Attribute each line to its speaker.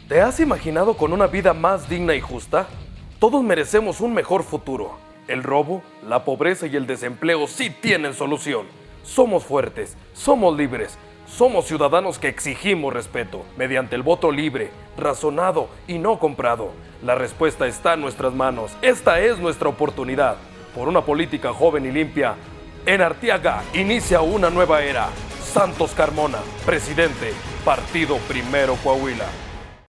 Speaker 1: ¿Te has imaginado con una vida más digna y justa? Todos merecemos un mejor futuro. El robo, la pobreza y el desempleo sí tienen solución. Somos fuertes, somos libres, somos ciudadanos que exigimos respeto, mediante el voto libre, razonado y no comprado. La respuesta está en nuestras manos. Esta es nuestra oportunidad. Por una política joven y limpia, en Arteaga inicia una nueva era. Santos Carmona, presidente, Partido Primero Coahuila.